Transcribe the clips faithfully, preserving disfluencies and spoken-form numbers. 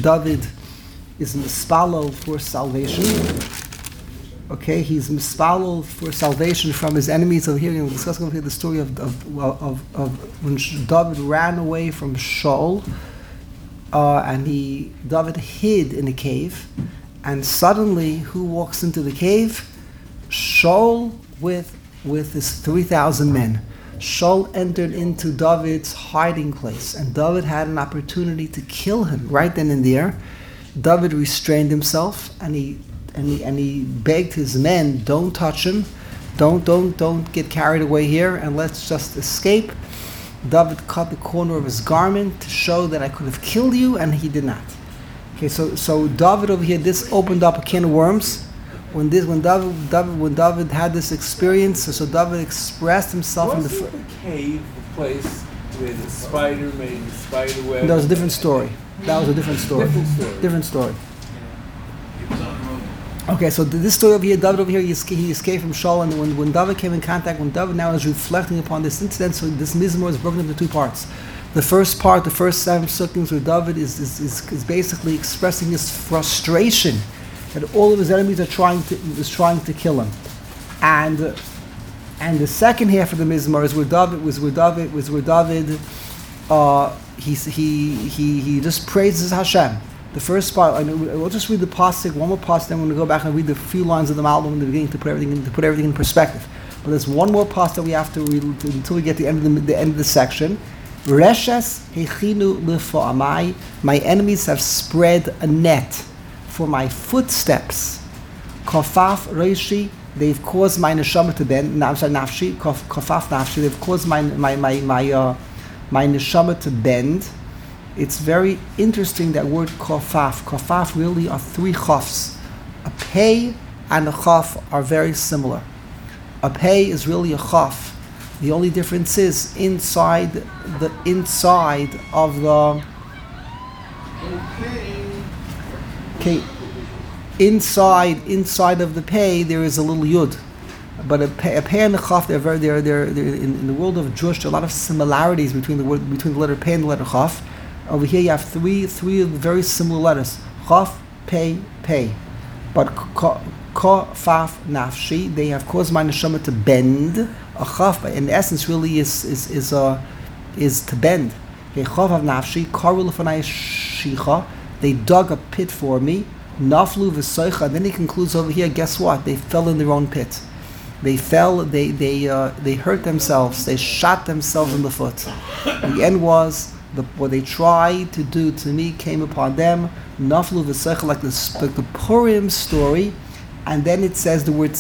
David is mispalel for salvation. Okay, he's mispalel for salvation from his enemies. So here we're discussing the story of of, of, of when David ran away from Shaul, uh, and he David hid in a cave, and suddenly who walks into the cave? Shaul with with his three thousand men. Shaul entered into David's hiding place, and David had an opportunity to kill him right then and there. David restrained himself, and he and he and he begged his men, "Don't touch him, don't don't don't get carried away here, and let's just escape." David cut the corner of his garment to show that I could have killed you, and he did not. Okay, so so David over here, this opened up a can of worms. When this, when David, David, when David had this experience, so, so David expressed himself Wasn't in the. the cave the place where the spider made the spider web? That was a different story. That was a different story. Different story. Different story. Okay, so this story over here, David over here, he escaped, he escaped from Shaul, and when, when David came in contact, when David now is reflecting upon this incident, so this Mizmor is broken into two parts. The first part, the first seven psukim where David is, is, is, is basically expressing his frustration that all of his enemies are trying to is trying to kill him, and uh, and the second half of the Mizmor is where David was where David was where David uh, he he he he just praises Hashem. The first part, I know, we'll just read the pasuk, one more pasuk, then we're going to go back and read the few lines of the Malbim in the beginning to put everything in, to put everything in perspective. But there's one more pasuk that we have to read until we get to the end of the, the end of the section. Reshes hechinu lefa'amai, my enemies have spread a net for my footsteps. Kofaf reishi, they've caused my neshama to bend. No, I'm sorry, nafshi. Kofaf nafshi, they've caused my my my my uh, my neshama to bend. It's very interesting that word kofaf. Kofaf really are three chafs. A pei and a chaf are very similar. A pei is really a chaf. The only difference is inside the inside of the. Okay, inside inside of the pei there is a little yud, but a pei, a pei and a chaf, they're very they're they're, they're in, in the world of Jewish, there are a lot of similarities between the word between the letter pei and the letter chaf. Over here you have three three very similar letters: chaf, pei, pei. But ka, ka, faf, nafshi, they have caused my neshama to bend. A chaf, in essence, really is is is uh, is to bend. Okay, chaf of nafshi, karu lefanai shicha. They dug a pit for me. Naflu v'soicha. Then he concludes over here. Guess what? They fell in their own pit. They fell. They they uh, they hurt themselves. They shot themselves in the foot. The end was the, what they tried to do to me came upon them. Naflu v'soicha, like the like the Purim story, and then it says the word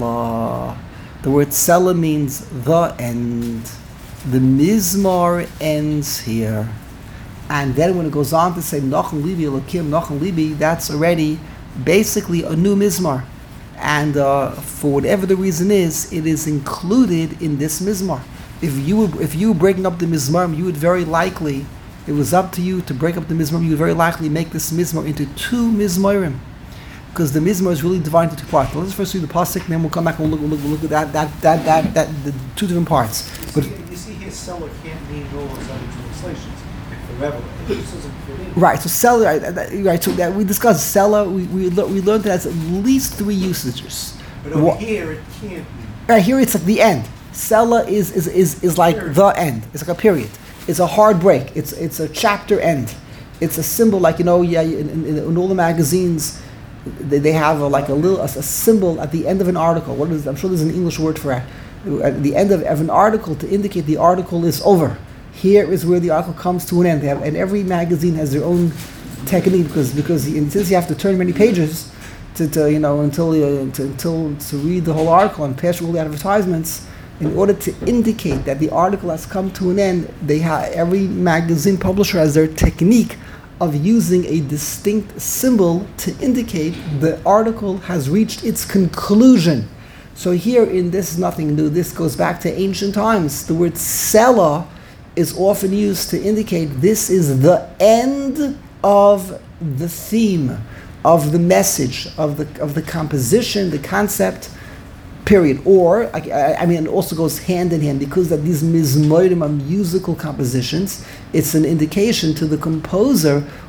Selah. The word Selah means the end. The Mizmor ends here. And then when it goes on to say Nachum Libi Elokim Nachum Libi, that's already basically a new Mizmor. And uh, for whatever the reason is, it is included in this Mizmor. If you were, if you were breaking up the Mizmor, you would very likely, it was up to you to break up the Mizmor, you would very likely make this Mizmor into two Mizmorim. Because the Mizmor is really divided into two parts. Let's first read the pasuk, and then we'll come back and we'll look, we'll look, we'll look at that, that, that, that, that, the two different parts. But you see here, seller can't mean all those other translations. Forever. It just doesn't fit in. Right. So seller, right? right so that we discussed seller. We we le- we learned that has at least three usages. But over What? here, it can't be. Right here, it's like the end. Seller is is is is like period. The end. It's like a period. It's a hard break. It's it's a chapter end. It's a symbol, like, you know, yeah, in, in, in all the magazines, they, they have a, like a little a, a symbol at the end of an article. What is? I'm sure there's an English word for it. At the end of, of an article to indicate the article is over. Here is where the article comes to an end. They have, and every magazine has their own technique because because since you have to turn many pages to, to you know until uh, to, until to read the whole article and pass through all the advertisements, in order to indicate that the article has come to an end, they have every magazine publisher has their technique of using a distinct symbol to indicate the article has reached its conclusion. So here in This Is Nothing New, this goes back to ancient times. The word Selah is often used to indicate this is the end of the theme, of the message, of the of the composition, the concept, period. Or, I, I mean, it also goes hand in hand because that these mizmorim are musical compositions. It's an indication to the composer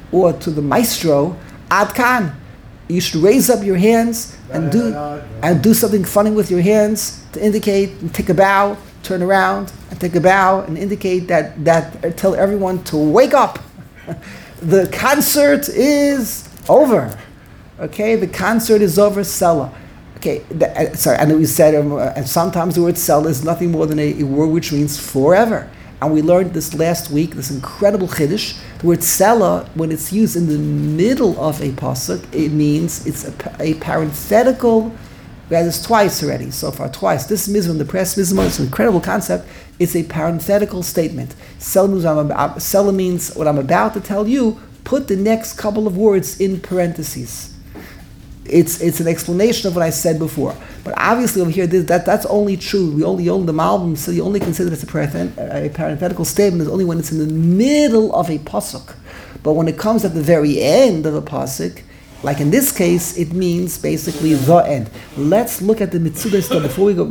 or to the maestro, Ad Kan. You should raise up your hands and do and do something funny with your hands to indicate, and take a bow, turn around and take a bow and indicate that, that tell everyone to wake up. The concert is over. Okay, the concert is over, Sela. Okay, the, uh, sorry, I know we said, um, uh, and sometimes the word Sela is nothing more than a, a word which means forever. And we learned this last week, this incredible chiddush. The word Sela, when it's used in the middle of a pasuk, it means it's a, a parenthetical. We had this twice already, so far twice. This mizmah, the press mizmah, it's an incredible concept. It's a parenthetical statement. Sela means, Sela means what I'm about to tell you, put the next couple of words in parentheses. It's it's an explanation of what I said before. But obviously over here, this, that that's only true. We only own the Malbim, so you only consider it as a, parenthet- a parenthetical statement is only when it's in the middle of a pasuk. But when it comes at the very end of a pasuk, like in this case, it means basically the end. Let's look at the Mitzudah stuff before we go.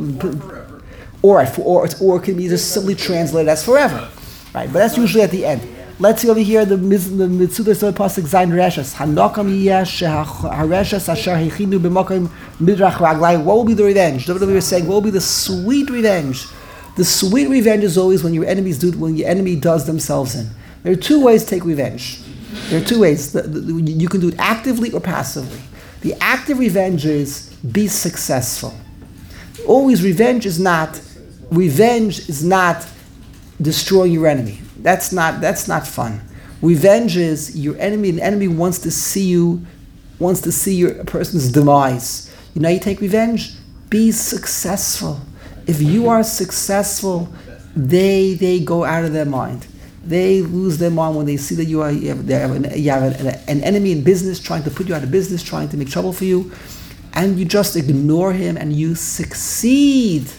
Or, or, or it can be just simply translated as forever. Right? But that's usually at the end. Let's see over here the Mitzudah Sod Pasuk Zayin Reshas. Hanokam yesh hareshas asher hechinu b'makom midrach raglai. What will be the revenge? The we were saying, what will be the sweet revenge? The sweet revenge is always when your enemies do, when your enemy does themselves in. There are two ways to take revenge. There are two ways. The, the, you can do it actively or passively. The active revenge is be successful. Always revenge is not, revenge is not destroying your enemy. That's not that's not fun. Revenge is your enemy. An enemy wants to see you, wants to see your a person's demise. You know how you take revenge? Be successful. If you are successful, they they go out of their mind. They lose their mind when they see that you are you have, have, an, you have an, an enemy in business trying to put you out of business, trying to make trouble for you, and you just ignore him and you succeed.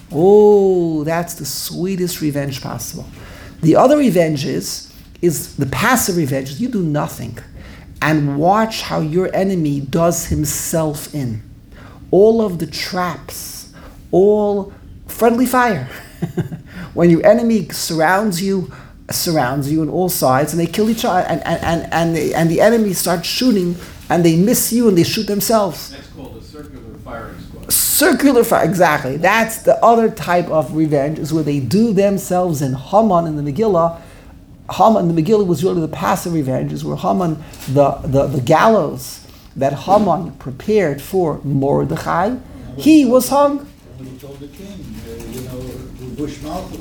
Oh, that's the sweetest revenge possible. The other revenge is, is the passive revenge. You do nothing and watch how your enemy does himself in. All of the traps, all friendly fire. When your enemy surrounds you, surrounds you on all sides, and they kill each other, and, and, and, and, they, and the enemy starts shooting, and they miss you, and they shoot themselves. That's called a circular firing squad. Circular fire, exactly. That's the other type of revenge, is where they do themselves in. Haman in the Megillah. Haman in the Megillah was really the passive revenge, is where Haman, the, the, the gallows that Haman prepared for Mordechai, he was hung. He told the king, uh, you know, Bush Malchus.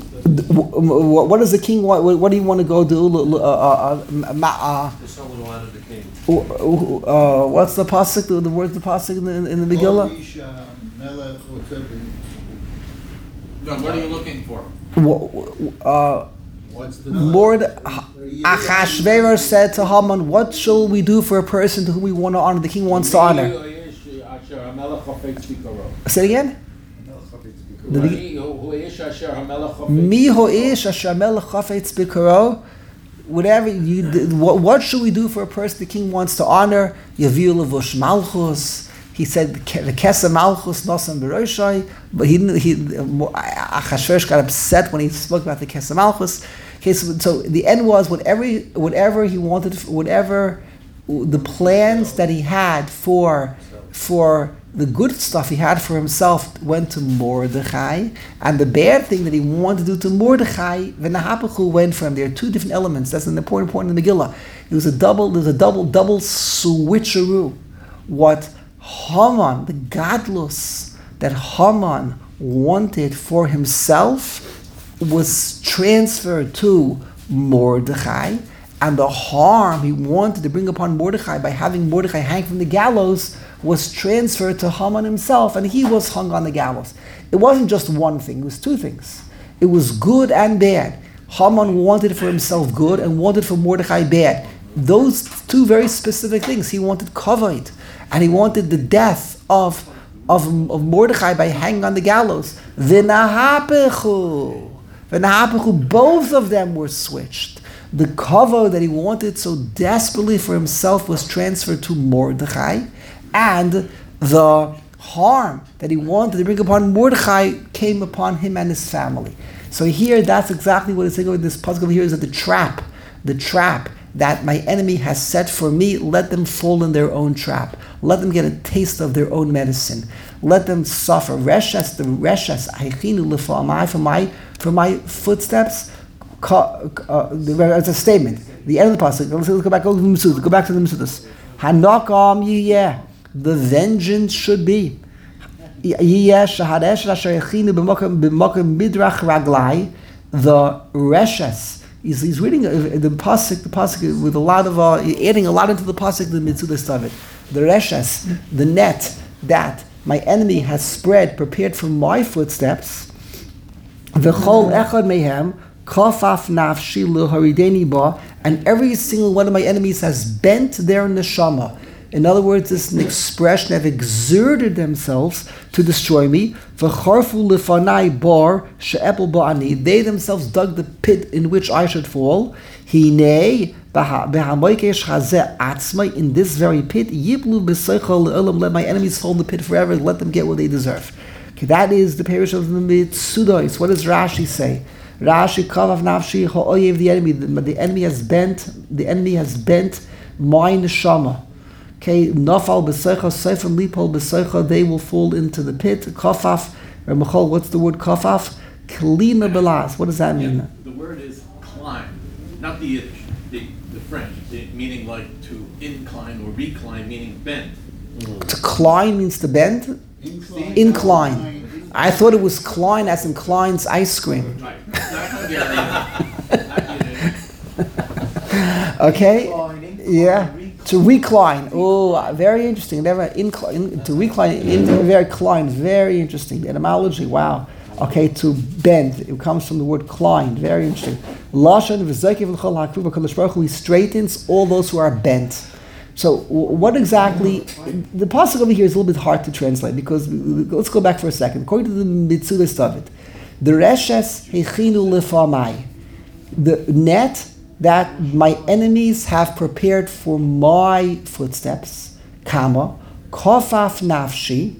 What does the king want? What do you want to go do? Uh, uh, uh, The someone wanted the king. uh, what's the pasuk? The, the words the pasuk in the, in the Megillah? No, what are you looking for? Uh, What's the Lord Achashverosh said to Haman, "What shall we do for a person to whom we want to honor? The king wants to honor." Say it again. Mi ho'ish asher melech chafetz b'karo. Whatever you, what, what should we do for a person the king wants to honor? Yaviu levush malchus. He said the kesem malchus nosam b'roshai, but he didn't. He Achashverosh got upset when he spoke about the kesem malchus. Okay, so, so the end was whatever whatever he wanted, whatever the plans that he had for for. The good stuff he had for himself went to Mordechai, and the bad thing that he wanted to do to Mordechai, V'nahapachu went from. There are two different elements. That's an important point in the Megillah. It was a double. There's a double, double switcheroo. What Haman, the gadlus that Haman wanted for himself, was transferred to Mordechai, and the harm he wanted to bring upon Mordechai by having Mordechai hang from the gallows was transferred to Haman himself, and he was hung on the gallows. It wasn't just one thing, it was two things. It was good and bad. Haman wanted for himself good and wanted for Mordechai bad. Those two very specific things. He wanted kavod, and he wanted the death of, of, of Mordechai by hanging on the gallows. V'nahapechu. V'nahapechu, both of them were switched. The kavod that he wanted so desperately for himself was transferred to Mordechai, and the harm that he wanted to bring upon Mordechai came upon him and his family. So here, that's exactly what it's saying with this pasuk over here, is that the trap, the trap that my enemy has set for me, let them fall in their own trap. Let them get a taste of their own medicine. Let them suffer. Reshes, the reshes, Hechinu Lefa'amai, for my for my footsteps. Uh, it's a statement. The end of the pasuk. Let's go back. Go to the Mesudas. Go back to the Mesudas. Hanakam yiyeh. The vengeance should be. Yiyeh shaharesh asher yechinu b'makom b'makom midrach raglai. The reshes. He's, he's reading the pasuk. The pasuk with a lot of uh, adding a lot into the pasuk. The Mesudas of it. The reshes, the net that my enemy has spread, prepared for my footsteps. V'chol echad mehem. Kafaf nafshi luharideni ba, and every single one of my enemies has bent their neshama. In other words, this is an expression have exerted themselves to destroy me. V'charfu lefanai bar she'epel ba'ani. They themselves dug the pit in which I should fall. Hinei b'hamoikesh hazeh atzmai. In this very pit, yiblu b'seichel le'olam. Let my enemies fall in the pit forever. Let them get what they deserve. Okay, that is the parish of the Mitzudos. What does Rashi say? Rashi kavav nafshi ha'oyev, the enemy. The, the enemy has bent. The enemy has bent my neshama. Okay, nafal b'seicha seifan lipol b'seicha. They will fall into the pit. Kafaf. Ramachol. What's the word kafaf? Kalina belas. What does that mean? Yeah, the word is climb, not the Yiddish, the, the French, the, meaning like to incline or recline, meaning bend. Mm. To climb means to bend. Incline. Incline. I thought it was Klein as in Klein's ice cream. Right. Not Hungarian. Not Yiddish. Okay. Recline, Yeah. recline. To recline. Oh, very interesting. Never incline. To recline. In, very cline. Very interesting. The etymology. Wow. Okay. To bend. It comes from the word Klein. Very interesting. Lashon v'zekiv l'chol ha'akruv ha'kadosh baruch hu. He straightens all those who are bent. So what exactly, the pasuk over here is a little bit hard to translate because, let's go back for a second. According to the Mitzudas of it, the reshes hechinu lefamai, the net that my enemies have prepared for my footsteps, kama, kofaf nafshi,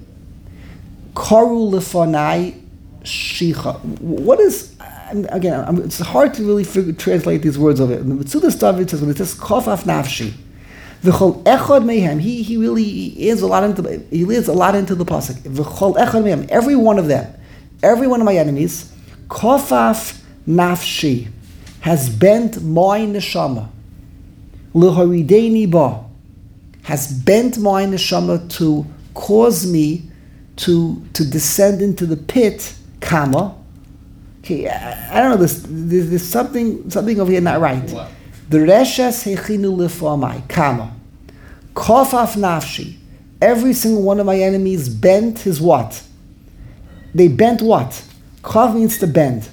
karu lefanai shicha. What is, again, I'm, it's hard to really figure, translate these words of it. The Mitzudas of it says, when it says kofaf nafshi, V'chol echad mehem. He he really he is a lot into he leads a lot into the pasuk. V'chol echad mehem. Every one of them, every one of my enemies, kofaf nafshi, has bent my neshama. L'harideni ba, has bent my neshama to cause me to to descend into the pit. Kama. Okay, I, I don't know. This there's, there's something something over here not right. What? The reshes hechinu lefamai, kama, kofaf nafshi. Every single one of my enemies bent his what? They bent what? Kof means to bend.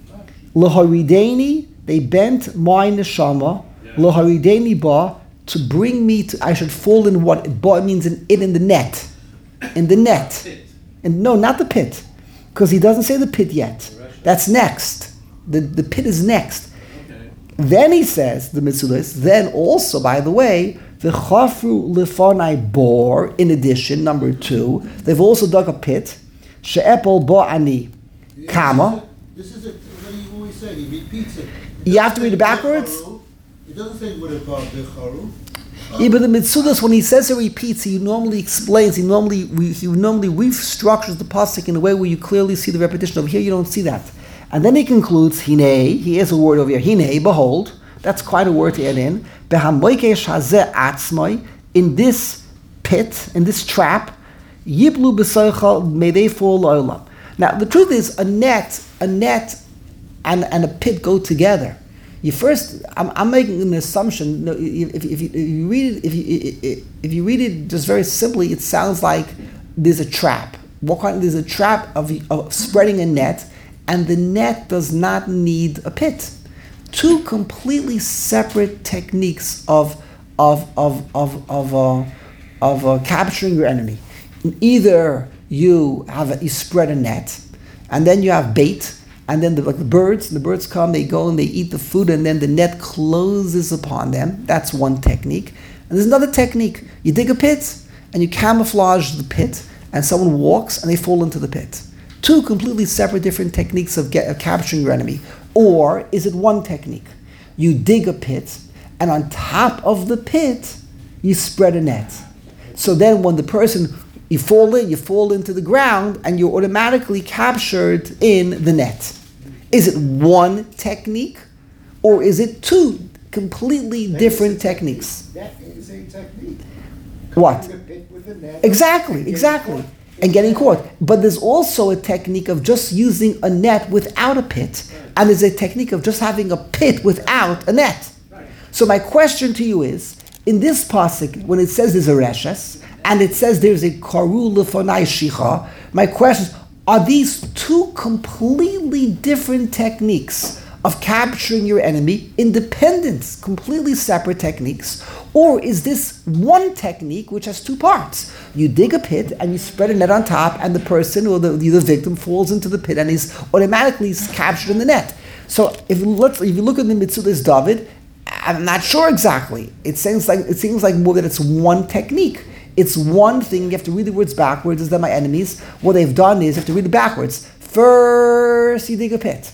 Loharideni, they bent my neshama. Loharideni ba, to bring me to. I should fall in what? Ba means in it in the net, in the net. Pit. And no, not the pit, because he doesn't say the pit yet. That's next. The the pit is next. Then he says, the Mitzudas, then also, by the way, the chafru lefanai bor, in addition, number two, they've also dug a pit, she'epol bo'ani, kama. This is it. What he always say. He repeats it. You have to read it backwards? It doesn't say what about Becharu. Yeah, but the Mitzudas, when he says it repeats, he normally explains, he normally he normally restructures the pasuk in a way where you clearly see the repetition. Over here, you don't see that. And then he concludes, Hinei, he has a word over here, Hinei, behold, that's quite a word to add in, Behamoikesh hazeh atzmai, in this pit, in this trap, Yiblu b'soichal, may they fall olam. Now, the truth is, a net, a net and, and a pit go together. You first, I'm, I'm making an assumption, if, if, if, you, if you read it, if you, if you read it just very simply, it sounds like there's a trap. What kind, there's a trap of, of spreading a net, and the net does not need a pit. Two completely separate techniques of of of of of uh, of uh, capturing your enemy. Either you have a, you spread a net, and then you have bait, and then the, like the birds, the birds come, they go and they eat the food, and then the net closes upon them. That's one technique. And there's another technique. You dig a pit, and you camouflage the pit, and someone walks, and they fall into the pit. Two completely separate different techniques of, get, of capturing your enemy. Or is it one technique? You dig a pit, and on top of the pit, you spread a net. So then when the person, you fall in, you fall into the ground, and you're automatically captured in the net. Is it one technique, or is it two completely That different is a techniques? That is a technique. What? Covering the pit with a net. Exactly, Getting exactly. caught. And getting caught. But there's also a technique of just using a net without a pit. And there's a technique of just having a pit without a net. So my question to you is, in this pasuk, when it says there's a reshes, and it says there's a karu lefonai shicha, my question is, are these two completely different techniques of capturing your enemy, independent, completely separate techniques, or is this one technique which has two parts? You dig a pit and you spread a net on top, and the person or the, the victim falls into the pit and is automatically captured in the net. So if you look, if you look at the Mitzudas David, I'm not sure exactly. It seems like it seems like more that it's one technique. It's one thing. You have to read the words backwards. Is that my enemies? What they've done is you have to read it backwards. First, you dig a pit.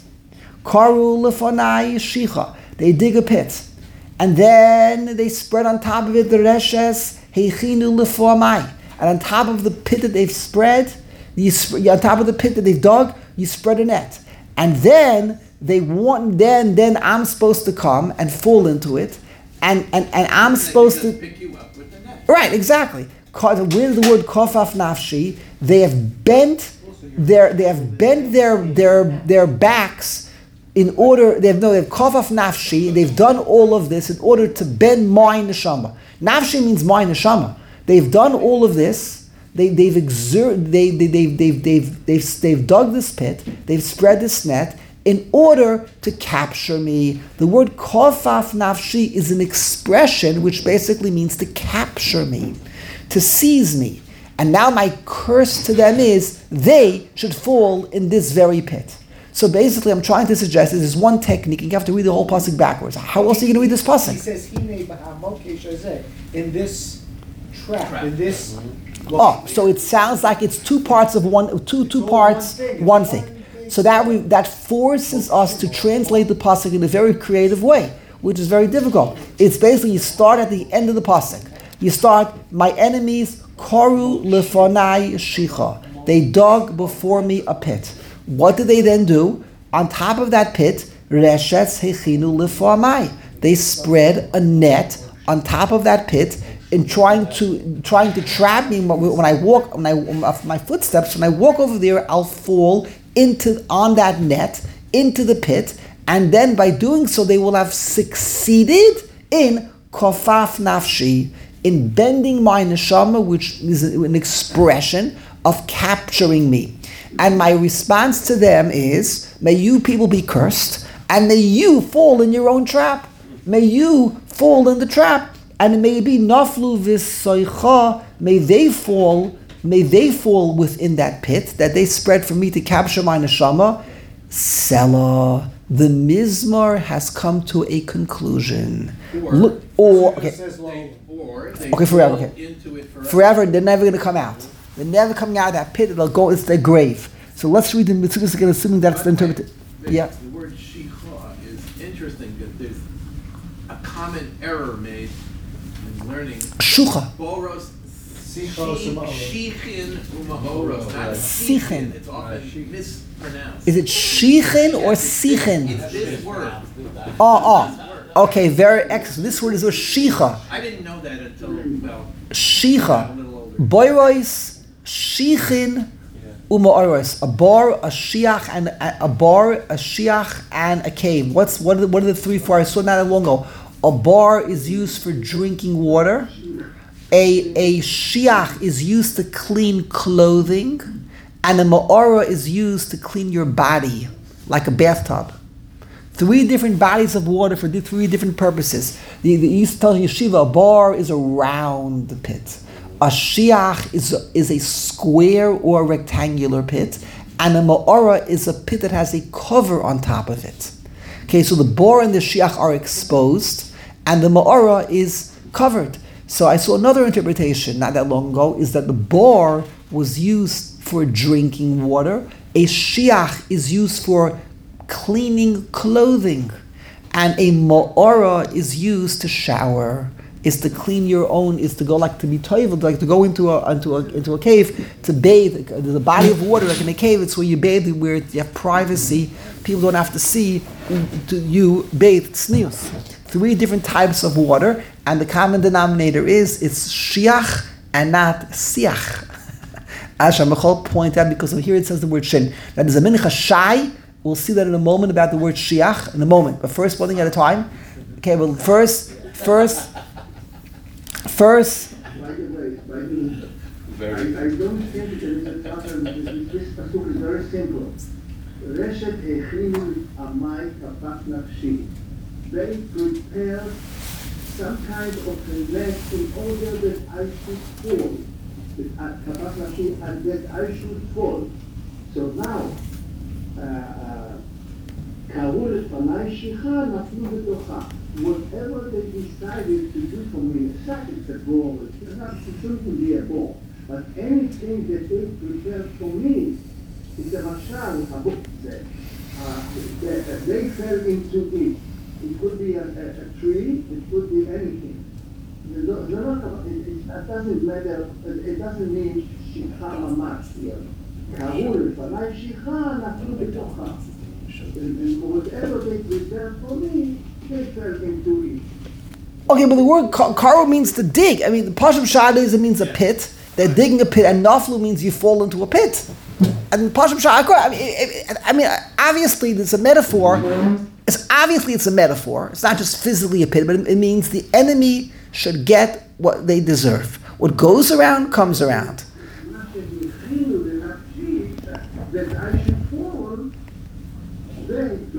Karu lefonai shicha. They dig a pit, and then they spread on top of it the reshes heichinu leformai. And on top of the pit that they've spread, you sp- on top of the pit that they've dug, you spread a net. And then they want. Then then I'm supposed to come and fall into it, and and, and I'm supposed to pick you up with the net. Right, exactly. With the word kofaf nafshi, they have bent their they have bent their their their backs in order. They have no they have kofaf nafshi. They've done all of this in order to bend my neshama. Nafshi means my neshama. They've done all of this. They they've exert they they they've they've they've they've they've dug this pit. They've spread this net in order to capture me. The word kofaf nafshi is an expression which basically means to capture me, to seize me. And now my curse to them is they should fall in this very pit. So basically I'm trying to suggest this is one technique, and you have to read the whole pasuk backwards. How else are you going to read this He pasuk? says, "Hine b'hamoke shazeh," in this trap, Trap. in this. Oh, so it sounds like it's two parts of one, two two all parts, one thing. It's one one thing. thing. So that we, that forces us to translate the pasuk in a very creative way, which is very difficult. It's basically you start at the end of the pasuk. You start, my enemies karu lefonai shicha. They dug before me a pit. What did they then do? On top of that pit, reshes hechinu lefonai. They spread a net on top of that pit, in trying to trying to trap me. When I walk, when I my footsteps, when I walk over there, I'll fall into on that net into the pit, and then by doing so, they will have succeeded in kofaf nafshi, in bending my neshama, which is an expression of capturing me. And my response to them is, may you people be cursed, and may you fall in your own trap. May you fall in the trap. And may it be naflu v'soicha, may they fall, may they fall within that pit that they spread for me to capture my neshama. Selah, the mizmar has come to a conclusion. Or- Look, or It okay, says low. They, or they Okay, forever, fall okay. into it forever. forever they're never going to come out. They're never coming out of that pit. They'll go. It's their grave. So let's read the mitzvahs again, assuming that's the By the way, interpretation. the- Yeah. The word shicha is interesting because there's a common error made in learning. Shucha. Boros, Sichos shi- umahoros. shichin umahoros, not Sichin. sichin. It's often mispronounced. Is it shichin or sichin? It's this word. Oh, oh. Okay, very excellent. This word is a shicha. I didn't know that until, well, a Shicha. little older. Boirois, shichin, umaoros. A bar, a shiach, and a, a bar, a shiach, and a cave. What's what are the, what are the three for? I saw not that long ago. A bar is used for drinking water. A a shiach is used to clean clothing, and a ma'ora is used to clean your body, like a bathtub. Three different bodies of water for di- three different purposes. The, the East tells yeshiva, a bar is a round pit. A shiach is a, is a square or rectangular pit. And a ma'ora is a pit that has a cover on top of it. Okay, so the bar and the shiach are exposed, and the ma'ora is covered. So I saw another interpretation not that long ago, is that the bar was used for drinking water. A shiach is used for cleaning clothing, And a ma'ora is used to shower, is to clean your own, is to go like to be toivel, like to go into a into a into a cave to bathe. There's a body of water like in a cave. It's where you bathe, where you have privacy. People don't have to see to you bathe. Tznius. Three different types of water, and the common denominator is it's shiach and not siach. As Shamachol pointed out, because here it says the word shin. That is a mincha shai. We'll see that in a moment about the word shiach in a moment. But first, one thing at a time. Okay, well, first, first, first. By the way, by the way, Very I, I don't think there is a pattern. This, this pasuk is very simple. Reshet echinu amai kapat nafshi. They prepare some kind of a net in order that I should fall. That kapat nafshi, and that I should fall. So now, קראו לפניי שיחה, נפלו בתוכה. Whatever they decided to do for me, such as a ball, it's not, it shouldn't be a ball, but anything that they prepared for me, is a mashal, a book said. Uh, they, they fell into it. It could be a, a, a tree, it could be anything. The, the, the, it, it doesn't matter, it doesn't mean שיחה ממש here. קראו לפניי שיחה, נפלו בתוכה. And whatever they prepared for me, they fell into it. Okay, but the word ka- karo means to dig. I mean, the Pasham Shad is it means a pit. They're digging a pit, and naflu means you fall into a pit. And Pasham Shad, I mean, it, it, I mean, obviously it's a metaphor. It's obviously it's a metaphor. It's not just physically a pit, but it, it means the enemy should get what they deserve. What goes around comes around. That I should fall, then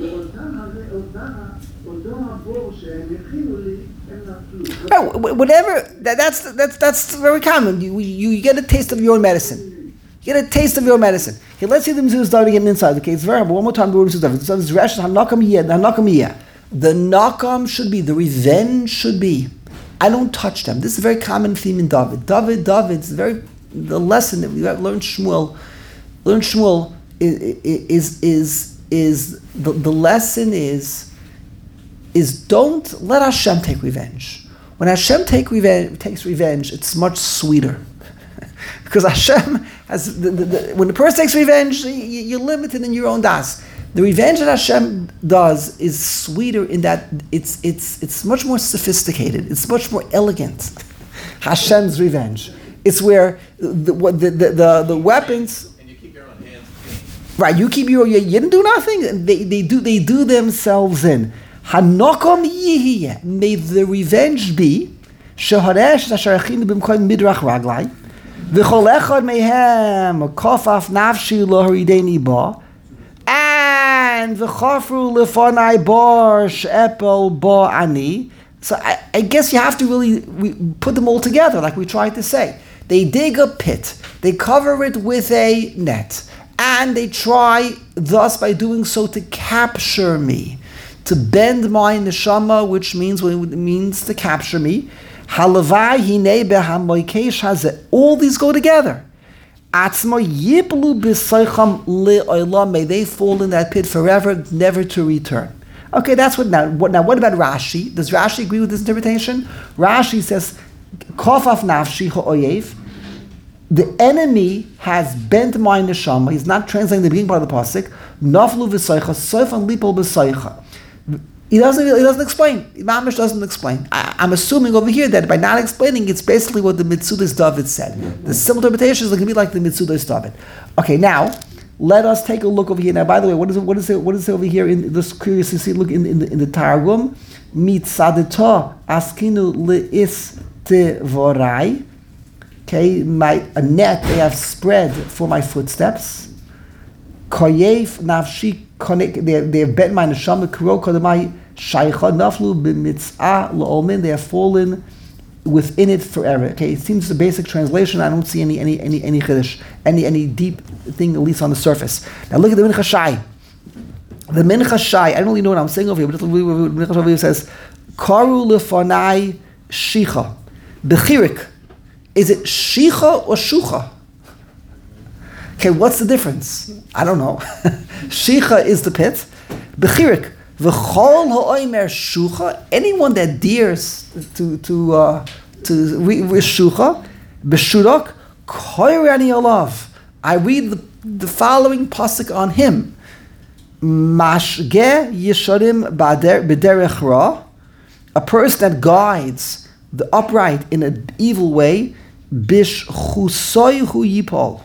Oh, whatever. That, that's that's that's very common. You, you you get a taste of your own medicine. You get a taste of your medicine. Okay, let's see the mitzvah starting getting inside. Okay, it's very one more time. The word is different. So this rash hanakam yeh, the hanakam yeh. The nakam should be the revenge should be. I don't touch them. This is a very common theme in David. David, David. It's very the lesson that we have learned Shmuel. Learn Shmuel is is is, is the, the lesson is is don't let Hashem take revenge. When Hashem take revenge, takes revenge, it's much sweeter. Because Hashem has the, the, the, when the person takes revenge, you, you're limited in your own das. The revenge that Hashem does is sweeter in that it's it's it's much more sophisticated. It's much more elegant. Hashem's revenge. It's where the the the, the, the weapons. Right, you keep your you, you didn't do nothing. They they do they do themselves in. Hanokom yihiyeh. May the revenge be sheharesh asharachinu b'mkoim midrach raglai v'chol echad mehem kofaf nafshi lo harideni ba and v'chafru lefanai bar she'epel ba ani. So I, I guess you have to really we, put them all together, like we tried to say. They dig a pit, they cover it with a net. And they try, thus by doing so, to capture me, to bend my neshama, which means what it means to capture me. Halavai hinei behamoikesh hazeh. All these go together. Atzma yiplu b'soicham le'olam. May they fall in that pit forever, never to return. Okay, that's what now. What now? What about Rashi? Does Rashi agree with this interpretation? Rashi says, "Kofaf nafshi ha'oyev." The enemy has bent my neshama. He's not translating the beginning part of the pasuk. Naflu v'soicha, soifan lipol b'soicha. He doesn't. He doesn't explain. Mamish doesn't explain. I, I'm assuming over here that by not explaining, it's basically what the Mitzudas David said. The simple interpretation is going to be like the Mitzudas David. Okay, now let us take a look over here. Now, by the way, what is it? What is it? What is it over here? In this curious to see. Look in, in the in the Targum. Mitzadita askinu leis tevorai. Okay, my a net they have spread for my footsteps. Koyef nafshi konek. They they have bent my neshama. Kro kodamai shaycha naflu b'mitzah la'olmin. They have fallen within it forever. Okay, it seems the basic translation. I don't see any any any any chiddush, any any deep thing, at least on the surface. Now look at the Mincha Shai. The Mincha Shai. I don't really know what I'm saying over here, but the Mincha Shai over here says, "Karu lefanai shicha bechirik." Is it shicha or shucha? Okay, what's the difference? I don't know. Shicha is the pit. Bechirik. V'chol ha'omer shucha, anyone that dares to to uh, to read shucha, b'shurok, koyrani alav. I read the, the following pasuk on him. Mashge yesharim b'derech ra, a person that guides the upright in an evil way, bish chusoy hu yipol.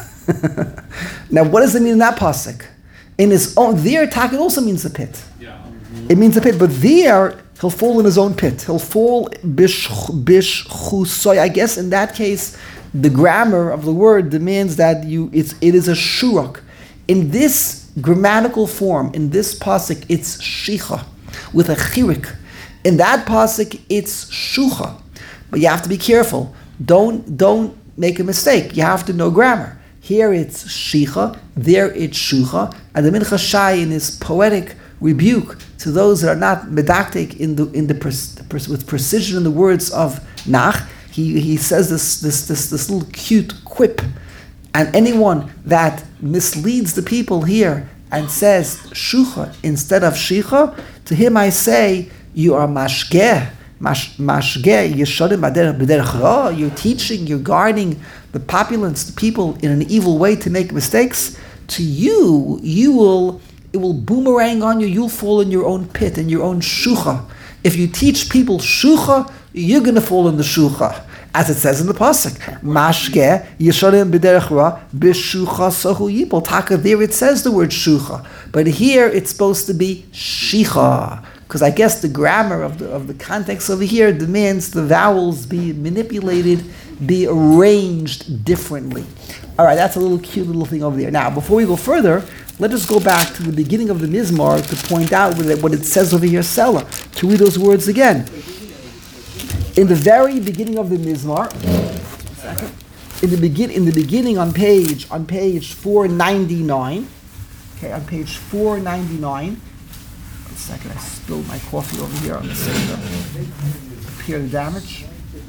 Now, what does it mean in that pasuk? In his own, there, taket also means the pit. Yeah. It means the pit, but there, he'll fall in his own pit. He'll fall bish bish chusoy. I guess in that case, the grammar of the word demands that you it's it is a shuruk. In this grammatical form, in this pasuk, it's shicha with a chirik. In that pasuk, it's shucha. But you have to be careful. Don't don't make a mistake. You have to know grammar. Here it's shicha, there it's shucha, and the Mincha Shai in his poetic rebuke to those that are not medactic in the in the, pers, the pers, with precision in the words of Nach. He he says this this this this little cute quip, and anyone that misleads the people here and says shucha instead of shicha, to him I say, you are mashgeh, mashgeh yeshodim b'derech ra. You're teaching, you're guarding the populace, the people, in an evil way to make mistakes. To you, you will it will boomerang on you. You'll fall in your own pit, in your own shucha. If you teach people shucha, you're going to fall in the shucha. As it says in the pasuk, mashgeh yeshodim b'derech ra b'shucha sohu yipol. Taka, there it says the word shucha, but here it's supposed to be shicha, because I guess the grammar of the of the context over here demands the vowels be manipulated, be arranged differently. All right, that's a little cute little thing over there. Now, before we go further, let us go back to the beginning of the Mizmor to point out what it says over here, Sela, to read those words again. In the very beginning of the Mizmor, in the begin, in the beginning on page on page four ninety-nine, okay, on page four ninety-nine. One second, I spilled my coffee over here on the side. Repair the damage.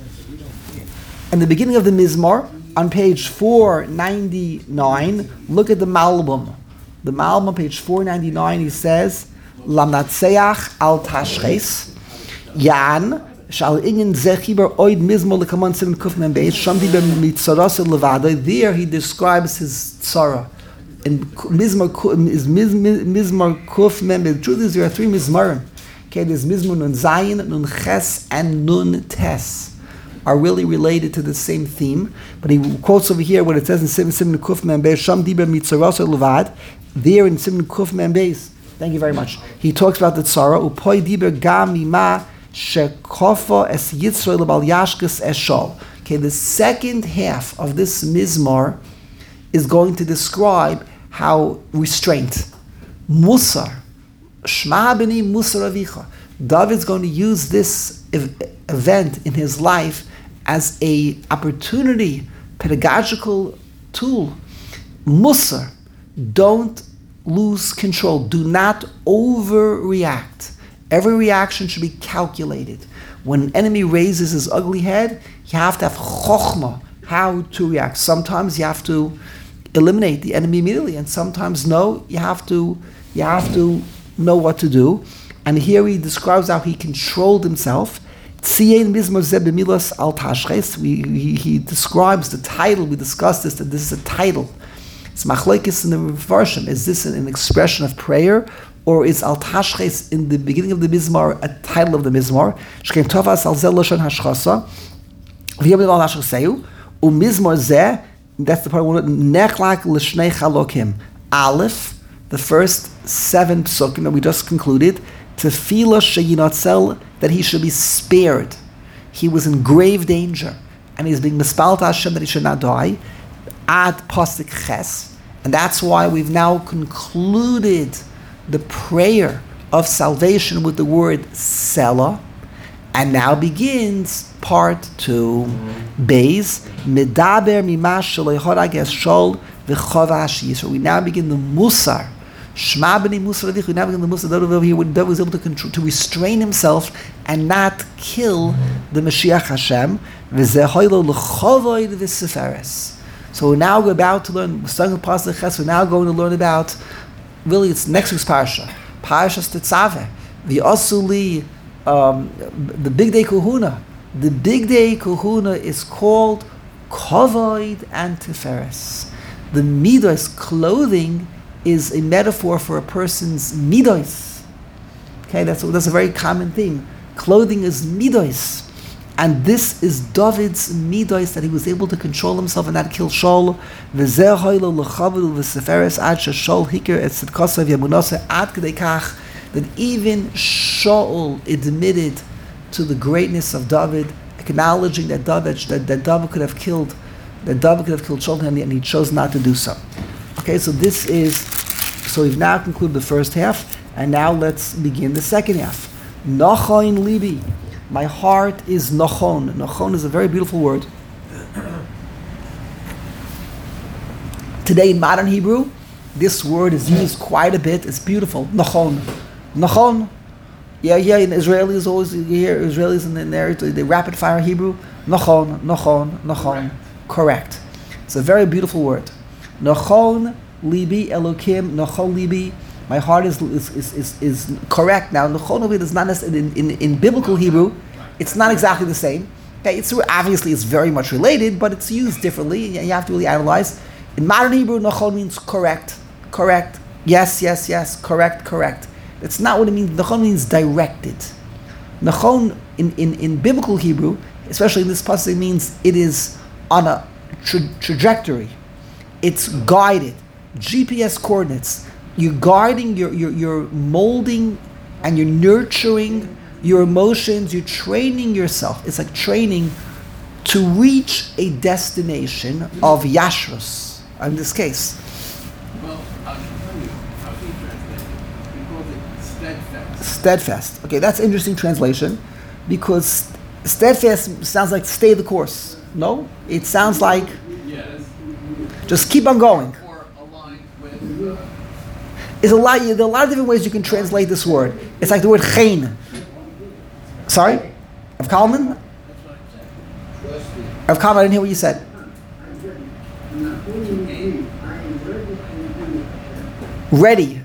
In the beginning of the Mizmor, on page four ninety-nine, look at the Malbim. The Malbim, page four ninety-nine, he says, Lamnatseach al tashches, Yan, Shal inyan zechiber oid mizmor lekaman sim kuf mem beis shamdi be mitzaras levada. There he describes his tzara. In mizmor is mizmor kuf mem. The truth is there are three mizmarim. Okay, there's mizmor nun zayin, nun ches, and nun tes, are really related to the same theme. But he quotes over here what it says in Sim Sim kuf mem beis shamdi be mitzaras levad. There in Sim kuf mem beis. Thank you very much. He talks about the tzara upoy diber gam mima. Okay, the second half of this mizmor is going to describe how restraint, musar, shma b'ni musar avicha. David's going to use this ev- event in his life as a opportunity, pedagogical tool. Musar, don't lose control. Do not overreact. Every reaction should be calculated. When an enemy raises his ugly head, you have to have chokhmah, how to react. Sometimes you have to eliminate the enemy immediately, and sometimes no, you have to you have to know what to do. And here he describes how he controlled himself. Tziyin mizmor zeh b'milas al tashches. We he, he describes the title. We discussed this, that this is a title. It's machlokes in the Mefarshim. Is this an expression of prayer, or is al tashches in the beginning of the Mizmor a title of the Mizmor? Shkein tovas al zel lashon hashchasa. V'yom al hashchaseu u'mizmor zeh. That's the part where nechlak l'shnei chalokim. Aleph, the first seven psukim that we just concluded. Tefillah sheyinatzel, that he should be spared. He was in grave danger, and he's being mispal to Hashem that he should not die. Ad pasuk ches, and that's why we've now concluded the prayer of salvation with the word Selah, and now begins part two. Beis medaber mimash shelo ges shol v'chovash. So we now begin the musar. Shma b'ni musar adich. We now begin the musar. David over here, when David was able to control, to restrain himself and not kill the Mashiach Hashem. V'zehoylo l'chovoid v'seferes. So we're now about to learn. We're starting with pasuk ches. We're now going to learn about. Really, it's next week's parsha. Parashas Tetzaveh, the Asuli, um, the Big Day Kahuna. The Big Day Kahuna is called Kavod and Tiferes. The Midos, clothing, is a metaphor for a person's Midos. Okay, that's, that's a very common theme. Clothing is Midos. And this is David's Midos, that he was able to control himself and not kill Shaul. V'zeh hoilo l'chavod v'seferes ad sheshol hikir et tzedkosav yamunose ad k'dei kach, that even Shaul admitted to the greatness of David, acknowledging that David that, that David could have killed, that David could have killed Shaul, and he chose not to do so. Okay, so this is, so we've now concluded the first half, and now let's begin the second half. Nachon libi. My heart is nachon. Nachon is a very beautiful word. Today in modern Hebrew, this word is used quite a bit. It's beautiful. Nachon. Nachon. Yeah, yeah, in Israelis always, you hear Israelis in the narrative, they rapid fire Hebrew. Nachon, nachon, nachon. Correct. It's a very beautiful word. Nachon libi Elokim, nachon libi. My heart is is, is, is, is correct. Now, Nachon is not necessarily in, in, in biblical Hebrew. It's not exactly the same. Okay, it's obviously it's very much related, but it's used differently. You have to really analyze. In modern Hebrew, Nachon means correct, correct, yes, yes, yes, correct, correct. That's not what it means. Nachon means directed. Nachon in, in, in biblical Hebrew, especially in this passage, means it is on a tra- trajectory. It's guided. G P S coordinates. You're guiding, you're, you're, you're molding, and you're nurturing your emotions, you're training yourself. It's like training to reach a destination of yashrus, in this case. Well, I'll tell you how he translated it. He called it steadfast. Steadfast. Okay, that's interesting translation, because steadfast sounds like stay the course. No? It sounds like Yes. just keep on going. Or aligned with... Uh, Is a lot, there are a lot of different ways you can translate this word. It's like the word chen. Sorry? Rav Kalman? Rav Kalman, I didn't hear what you said. Ready.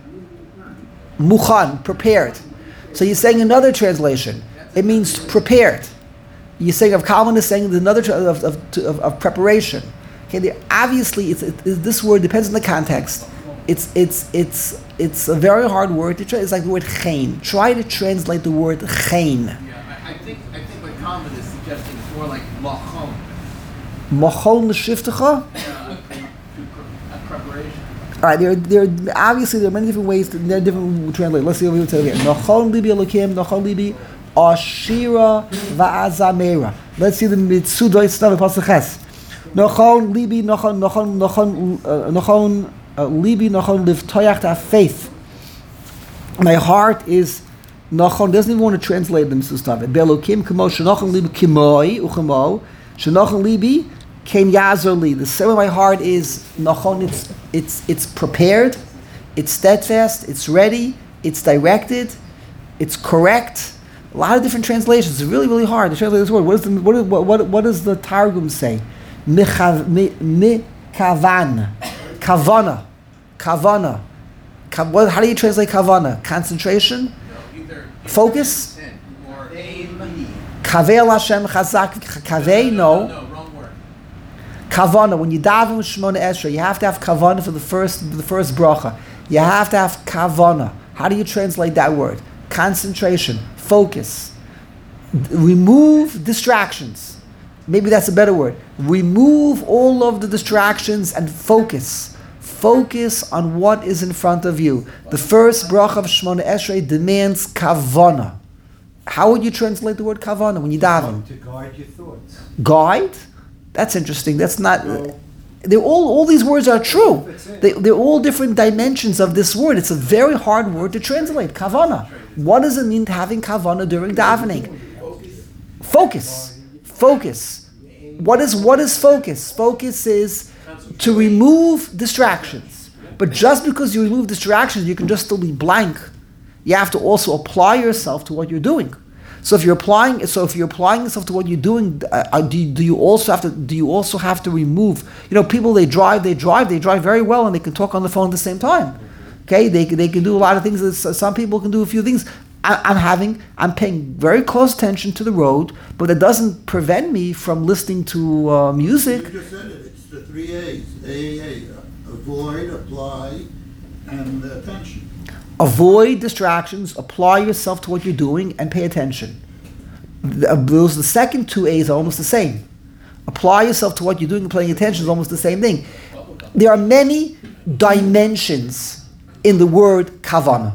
Mukhan, prepared. So you're saying another translation. It means prepared. You're saying Rav Kalman is saying another tra- of, of, of, of preparation. Okay, there, obviously, it's, it, it, this word depends on the context. It's it's it's it's a very hard word to translate. It's like the word chen. Try to translate the word chen. yeah, I, I think I think what Kalman is suggesting is more like lachon. Machon l'shiftecha. Uh, a preparation. All right, there there obviously there are many different ways. To, there are different translate. Let's see what we would say again. Nachon libi elokim, nachon libi ashira va'azamera. Let's see the mitzudoy stuff of pasuk ches. Nachon libi, nachon nachon nachon nachon. Uh, Libi nachon live toyach to have faith. My heart is nachon. Doesn't even want to translate them to stuff. Belokim kamo shenachon libi kimoi uchamo shenachon libi ken yazor li. The same way my heart is nachon. It's it's it's prepared. It's steadfast. It's ready. It's directed. It's correct. A lot of different translations. It's really really hard to translate this word. What is the what is, what, what, what does the Targum say? Michav mi kavan. Kavana, kavana. Ka, what, how do you translate kavana? Concentration, No, either focus. or aim. Kaveh Hashem chazak. Kaveh, no. No, wrong word. Kavana. When you daven with Shemona Esrei, you have to have kavana for the first, the first bracha. You have to have kavana. How do you translate that word? Concentration, focus. Remove distractions. Maybe that's a better word. Remove all of the distractions and focus. Focus on what is in front of you. The first bracha of Shemona Esrei demands kavana. How would you translate the word kavana when you daven? To guide your thoughts. Guide? That's interesting. That's not. They're all. All these words are true. They, they're all different dimensions of this word. It's a very hard word to translate. Kavana. What does it mean to having kavana during davening? Focus. Focus. What is what is focus? Focus is to remove distractions. But just because you remove distractions, you can just still be blank. You have to also apply yourself to what you're doing. So if you're applying, so if you're applying yourself to what you're doing, uh, do, you, do you also have to? Do you also have to remove? You know, people they drive, they drive, they drive very well, and they can talk on the phone at the same time. Okay, they they can do a lot of things. that Some people can do a few things. I, I'm having, I'm paying very close attention to the road, but that doesn't prevent me from listening to uh, music. You just said it, it's the three A's, A A A, avoid, apply, and attention. Avoid distractions, apply yourself to what you're doing, and pay attention. The, those the second two A's are almost the same. Apply yourself to what you're doing and paying attention is almost the same thing. There are many dimensions in the word kavana.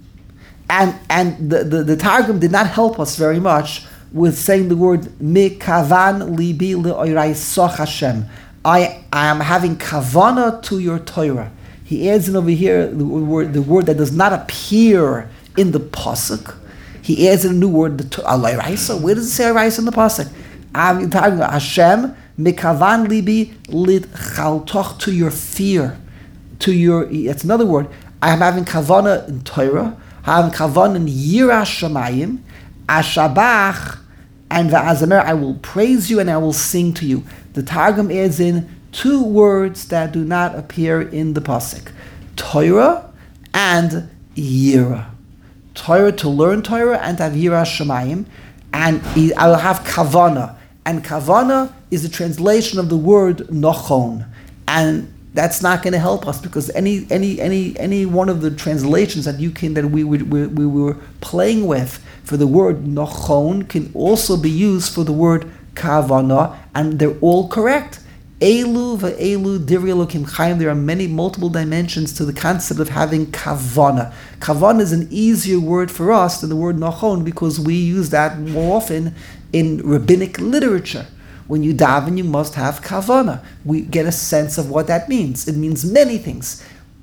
And and the, the, the Targum did not help us very much with saying the word mikavan libi le'oraisach Hashem. I I am having kavana to your Torah. He adds in over here the word the word that does not appear in the pasuk. He adds in a new word, the alairaisa. Where does it say alairaisa in the pasuk? I'm talking about Hashem mikavan libi lidchaltoch, to your fear, to your. It's another word. I am having kavana in Torah. Having kavan in Yira Shamayim, Ashabach, and Va'azamer, I will praise you and I will sing to you. The Targum adds in two words that do not appear in the pasuk: Torah and Yira. Torah, to learn Torah, and to have Yira Shamayim, and I will have kavana. And kavana is the translation of the word nochon, and that's not going to help us, because any any any any one of the translations that you can that we we, we, we were playing with for the word nochon can also be used for the word kavana, and they're all correct. Elu ve'elu divrei Elokim Chaim. There are many multiple dimensions to the concept of having kavana. Kavana is an easier word for us than the word nochon, because we use that more often in rabbinic literature. When you daven, you must have kavana. We get a sense of what that means. It means many things.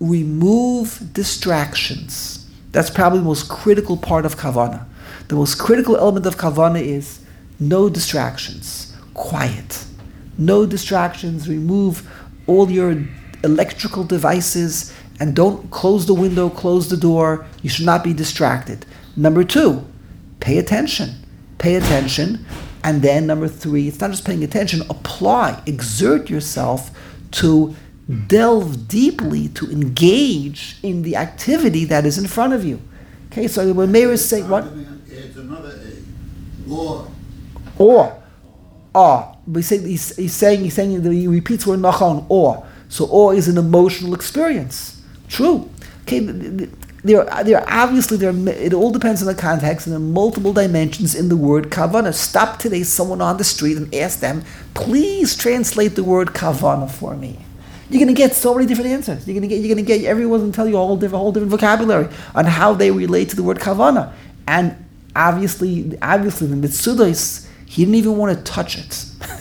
Remove distractions. That's probably the most critical part of kavana. The most critical element of kavana is no distractions. Quiet. No distractions. Remove all your electrical devices and don't close the window, close the door. You should not be distracted. Number two, pay attention. Pay attention. And then number three, it's not just paying attention, apply, exert yourself to delve deeply, to engage in the activity that is in front of you. Okay, so when Meir is saying what? It's another A. Or. Or. Or. We say, he's, he's saying, he's saying, he repeats word nachon, or. So or is an emotional experience. True. Okay, There, there obviously there. It all depends on the context, and there are multiple dimensions in the word kavana. Stop today someone on the street and ask them, please translate the word kavana for me. You're going to get so many different answers. You're going to get. You're going to get. Everyone's going to tell you a whole different, whole different vocabulary on how they relate to the word kavana. And obviously, obviously, the Mitzudos, he didn't even want to touch it.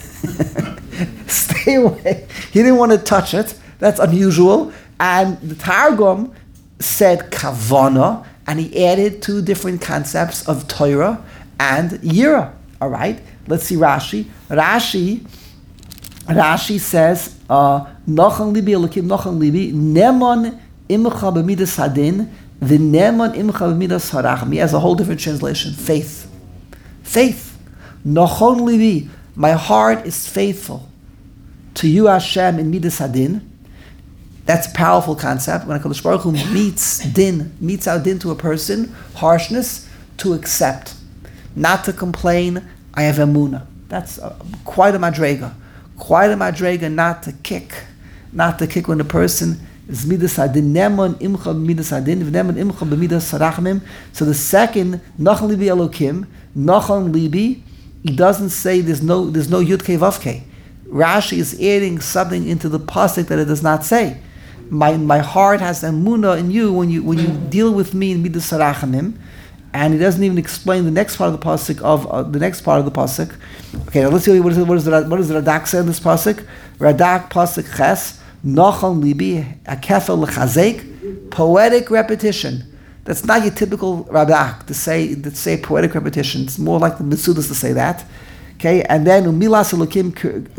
Stay away. He didn't want to touch it. That's unusual. And the Targum said kavana, and he added two different concepts of Torah and Yira. All right, let's see Rashi. Rashi, Rashi says, "Nachon libi elokim, nachon libi nemon imcha b'midas hadin, v'nemon imcha b'midas haracham." He has a whole different translation. Faith, faith. Nachon libi, my heart is faithful to you, Hashem, in midas hadin. That's a powerful concept. When HaKadosh Baruch Hu meets din, meets out din to a person, harshness, to accept, not to complain. I have emunah. That's uh, quite a madrega, quite a madrega. Not to kick, not to kick when the person is midas hadin. Nemon imcha midas hadin, v'nemon imcha b'midas harachmim. So the second nachon libi elokim, nachon libi, he doesn't say there's no there's no yud kei vav kei. Rashi is adding something into the pasuk that it does not say. My my heart has emunah in you when you when you deal with me in midas harachamim, and he doesn't even explain the next part of the pasuk of uh, the next part of the pasuk. Okay, now let's see what is what is the what does the Radak say in this pasuk? Radak pasuk ches nachon libi akefel lechazek, poetic repetition. That's not your typical Radak to say to say poetic repetition. It's more like the Mitzudos to say that. Okay, and then umilas elokim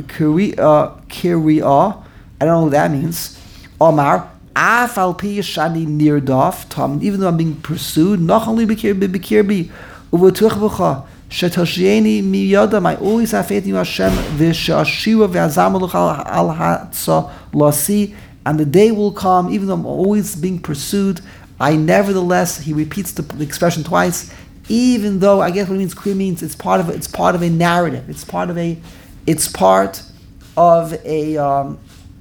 kiriah. I don't know what that means. Omar, af al pi shani nirdaf tam. Even though I'm being pursued, noch only bikir bikirbi uvotuch b'cha shetoshieni mi yodam. I always have faith in you, Hashem. V'shashira v'azamalach al hatza lasi, and the day will come, even though I'm always being pursued, I nevertheless, he repeats the, the expression twice, even though, I guess what it means, kriya means it's part of, it's part of a narrative, it's part of a, it's part of a, um,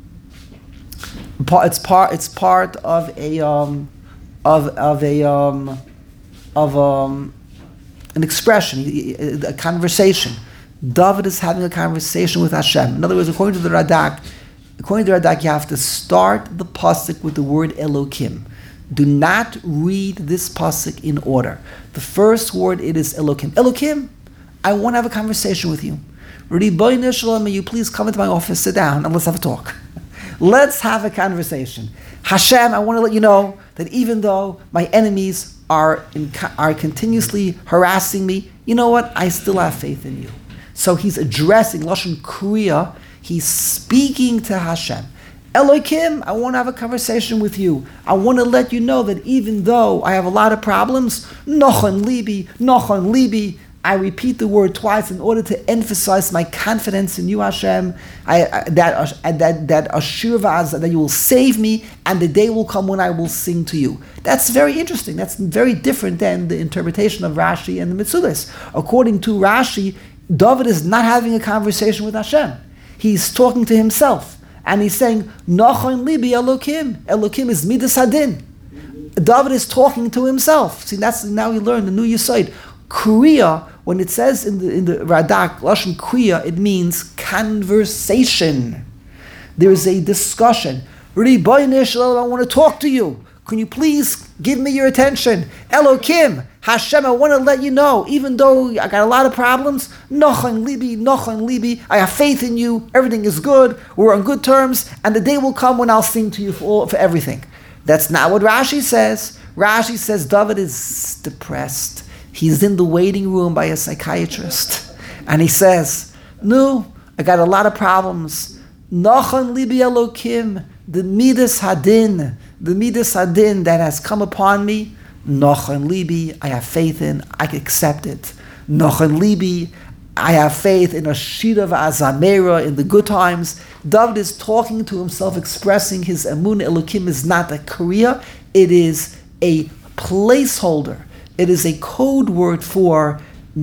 part, it's part, it's part of a, um, of, of a, um, of, um, an expression, a conversation. David is having a conversation with Hashem. In other words, according to the Radak, according to the Radak, you have to start the pasuk with the word Elokim. Do not read this pasuk in order. The first word, it is Elokim. Elokim, I want to have a conversation with you. Ribono shel olam, may you please come into my office, sit down, and let's have a talk. Let's have a conversation. Hashem, I want to let you know that even though my enemies are in, are continuously harassing me, you know what? I still have faith in you. So he's addressing Lashon Kriya. He's speaking to Hashem. Elokim, I want to have a conversation with you. I want to let you know that even though I have a lot of problems, Nochon Libi, Nochon Libi, I repeat the word twice in order to emphasize my confidence in you, Hashem, I, I, that uh, that that Ashur v'az, that you will save me, and the day will come when I will sing to you. That's very interesting. That's very different than the interpretation of Rashi and the Mitzudas. According to Rashi, David is not having a conversation with Hashem. He's talking to himself, and he's saying, Nochon libi Elokim. Elokim is midas hadin. David is talking to himself. See, that's now we learn the new Yesod. Kriya, when it says in the in the Radak, Lashon Kriya, it means conversation. There is a discussion. Ribono shel olam, I want to talk to you. Can you please give me your attention? Elokim, Hashem, I want to let you know, even though I got a lot of problems, Nochon libi, Nochon libi, I have faith in you, everything is good, we're on good terms, and the day will come when I'll sing to you for, all, for everything. That's not what Rashi says. Rashi says David is depressed. He's in the waiting room by a psychiatrist. And he says, no, I got a lot of problems. Nochon libi Elokim, the midas hadin, the midas hadin that has come upon me, Nochon libi, I have faith in, I can accept it. Nochon libi, I have faith in a shira v'azamera, in the good times. David is talking to himself, expressing his emun. Elokim is not a kriya, it is a placeholder. It is a code word for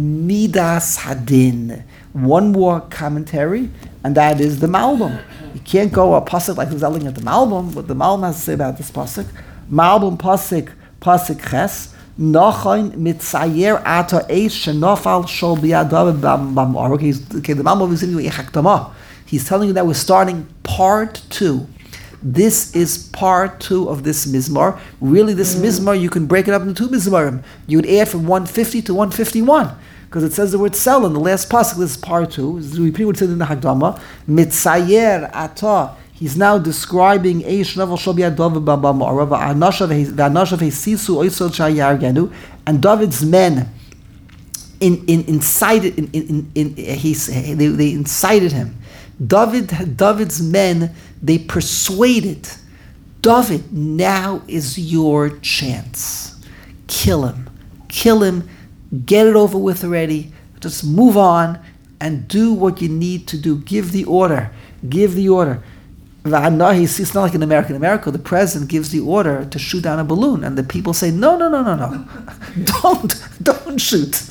midas hadin. One more commentary, and that is the Malbim. You can't go a pasuk like who's looking at the Malbim. What the Malbim has to say about this pasuk? Malbim pasuk pasuk ches Nochon mitzayer ato eish shenofal shol biyadav b'mor. Okay, the Malbim is giving you a hakdama. He's telling you that we're starting part two. This is part two of this mizmar. Really, this mizmar, you can break it up into two mizmarim. You would add from one fifty to one fifty-one. Because it says the word sell in the last pasuk. This is part two. This is repeating what it said in the Hagdama. Mitzayer ata. He's now describing Eish Novel Shobia David Bamara V'Anashav Hesisu Oisol Shayargenu, and David's men in, in, incited in, in, in, in he's, they, they incited him. David David's men, they persuaded David, now is your chance. Kill him. Kill him. Get it over with already. Just move on and do what you need to do. Give the order. Give the order. It's not like in America. In America, the president gives the order to shoot down a balloon, and the people say, no, no, no, no, no. don't, don't shoot.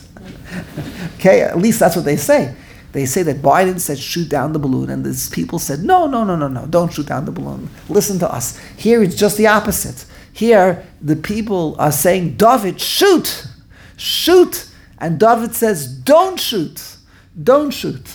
Okay, at least that's what they say. They say that Biden said shoot down the balloon, and these people said, no, no, no, no, no, don't shoot down the balloon. Listen to us. Here it's just the opposite. Here, the people are saying, David, shoot, shoot. And David says, don't shoot, don't shoot.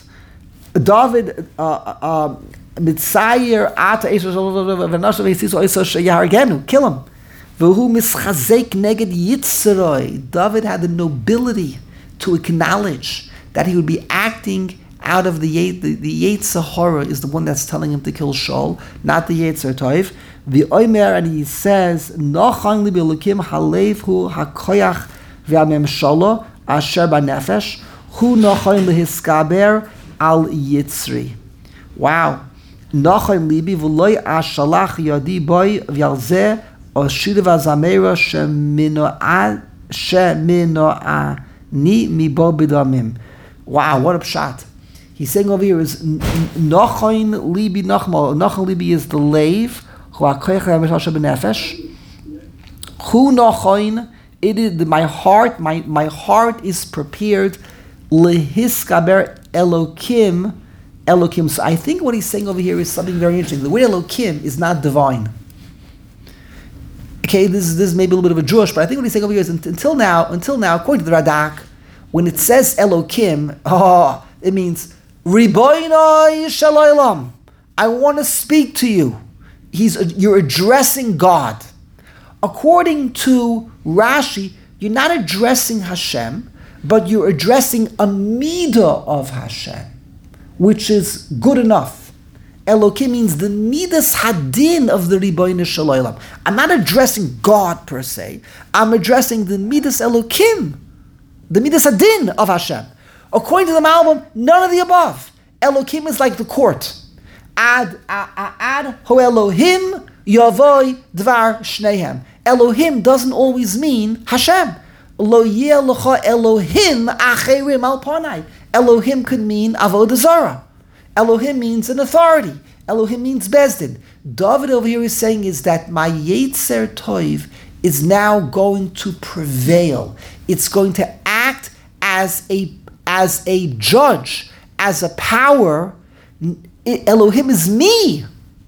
David, uh, uh, Mitzayer ata eish v'nashav hesisu oisol sheyargenu, kill him. V'hu mischazek neged Yitzroi. David had the nobility to acknowledge that he would be acting out of the the, the Yetzer Hara is the one that's telling him to kill Shaul, not the Yetzer Tov. The Omer, and he says, Nochon libi Elokim halev hu hakoyach v'amemshala asher b'nefesh hu nochon lehiskaber al Yitzri. Wow. Nochon libi v'loy ashalach yadi boy v'yalzeh oshir v'azamera sheminoa sheminoa ni mibo b'damim. Wow, what a pshat. He's saying over here is Nochon libi Nochmal. Nochon libi is the lave. Hu nochoin, it is my heart, my, my heart is prepared lehiskaber Elokim, Elokim. So I think what he's saying over here is something very interesting. The word Elokim is not divine. Okay, this is this is maybe a little bit of a Jewish, but I think what he's saying over here is until now, until now, according to the Radak, when it says Elokim, oh, it means Riboinoi Shalom. I want to speak to you. He's you're addressing God. According to Rashi, you're not addressing Hashem, but you're addressing a midah of Hashem, which is good enough. Elokim means the midas hadin of the Ribono Shel Olam. I'm not addressing God per se. I'm addressing the midas Elokim, the midas hadin of Hashem. According to the Malbim, none of the above. Elokim is like the court. Ad ad ho Elohim yavoi dvar shnehem. Elohim doesn't always mean Hashem. Lo yeh lecha Elohim acherim al panai. Elohim could mean avodah zarah. Elohim means an authority. Elohim means bezdin. David over here is saying is that my Yetzer Tov is now going to prevail. It's going to act as a as a judge, as a power. Elohim is me.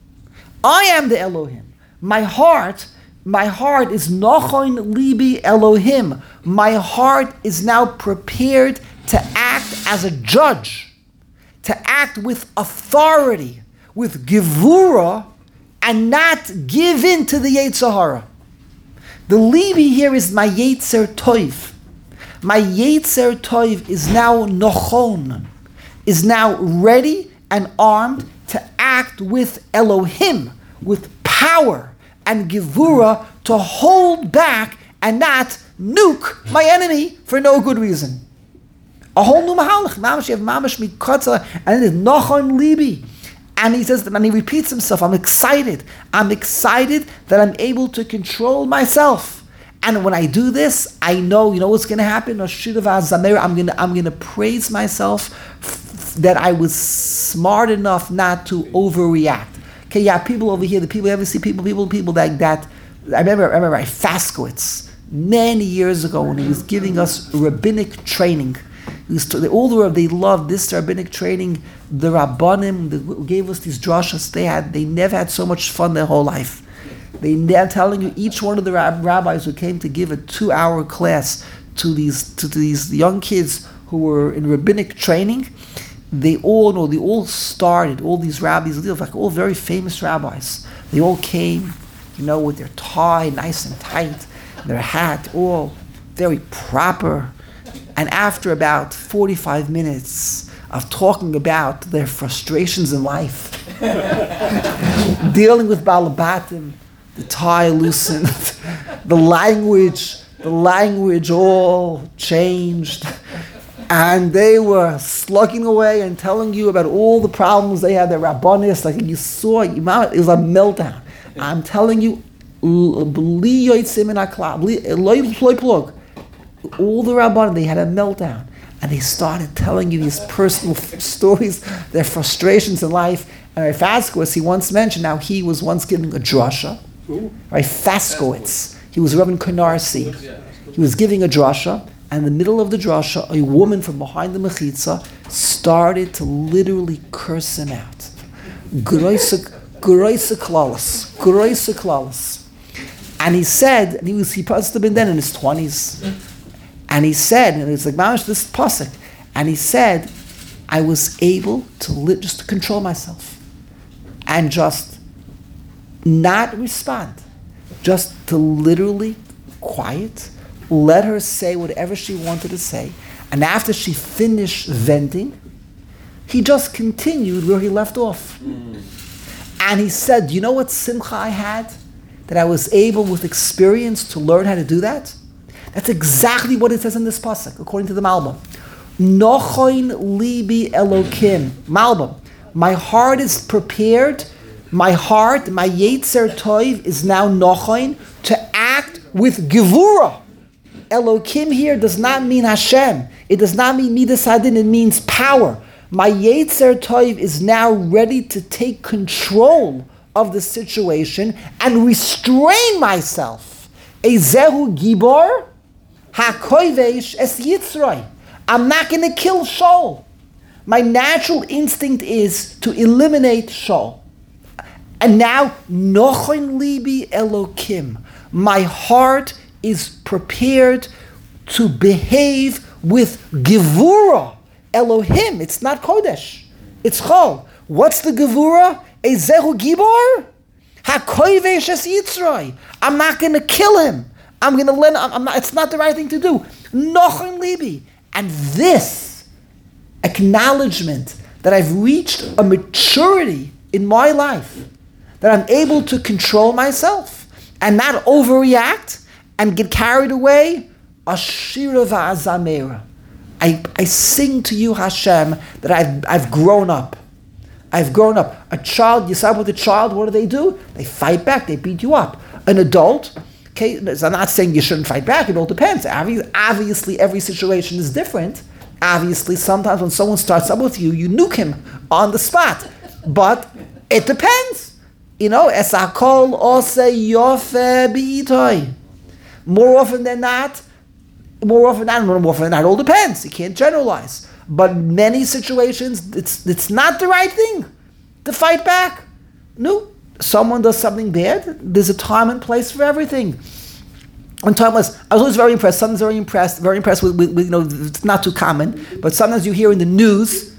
I am the Elohim. My heart, my heart is Nochon Libi Elohim. My heart is now prepared to act as a judge, to act with authority, with gevura, and not give in to the Yetzer Hara. The Libi here is my Yetzer Tov. My Yetzer Tov is now Nochon, is now ready and armed to act with Elohim, with power and gevura to hold back and not nuke my enemy for no good reason. A whole new mahalach. Mamash, you have mamash mikotza, and it is nochon libi. And he says, and he repeats himself, I'm excited. I'm excited that I'm able to control myself. And when I do this, I know, you know what's going to happen? I'm going to, I'm going to praise myself that I was smart enough not to overreact. Okay, yeah, people over here, the people, you ever see people, people, people like that. I remember, I remember Faskowitz, many years ago when he was giving us rabbinic training. He was, the older, they loved this rabbinic training. The Rabbanim they gave us these drashas. They had, they never had so much fun their whole life. They, they're telling you, each one of the rab- rabbis who came to give a two-hour class to these to these young kids who were in rabbinic training, they all know, they all started, all these rabbis, like all very famous rabbis. They all came, you know, with their tie nice and tight, their hat all very proper. And after about forty-five minutes of talking about their frustrations in life, dealing with balabatim, the tie loosened, the language, the language all changed. And they were slugging away and telling you about all the problems they had, their rabbanis, like you saw, it was a meltdown. I'm telling you, all the rabbanim, they had a meltdown. And they started telling you these personal f- stories, their frustrations in life. And Rav Faskowitz, he once mentioned, now he was once giving a drasha. Rav Faskowitz, he was Reverend Konarsi. He was giving a drasha. And in the middle of the drasha, a woman from behind the mechitza started to literally curse him out. Groise klaus, groise klaus. And he said, and he was he must have been then in his twenties. And he said, and it's like mamash this pasuk. And he said, I was able to li- just to control myself and just not respond, just to literally quiet. Let her say whatever she wanted to say. And after she finished venting, he just continued where he left off. Mm. And he said, you know what simcha I had? That I was able with experience to learn how to do that? That's exactly what it says in this pasuk, according to the Malbim. Nochoin libi Elokim. Malbim. My heart is prepared. My heart, my Yetzer Tov is now nochoin to act with gevura. Elokim here does not mean Hashem. It does not mean Midas Hadin. It means power. My Yetzer Tov is now ready to take control of the situation and restrain myself. Ezehu gibor hakoivesh es yitzroi. I'm not going to kill Shaul. My natural instinct is to eliminate Shaul. And now, nochon libi Elokim. My heart is prepared to behave with Gevura. Elohim, it's not Kodesh. It's Chol. What's the Gevura? Ezehu Gibor? HaKoivesh es Yitzroi. I'm not going to kill him. I'm going to let him, I'm not, it's not the right thing to do. Nochon libi. And this acknowledgement that I've reached a maturity in my life, that I'm able to control myself and not overreact and get carried away, Ashira va'azamera. I, I sing to you, Hashem, that I've, I've grown up. I've grown up. A child, you saw with a child, what do they do? They fight back, they beat you up. An adult, okay, I'm not saying you shouldn't fight back, it all depends. Obviously, every situation is different. Obviously, sometimes when someone starts up with you, you nuke him on the spot. But it depends. You know, es hakol ose yofe b'itoy. More often than not, more often than not, more often than not, it all depends. You can't generalize. But many situations, it's it's not the right thing to fight back. No, someone does something bad, there's a time and place for everything. One time was, I was always very impressed, sometimes very impressed, very impressed with, with, with, you know, it's not too common, but sometimes you hear in the news,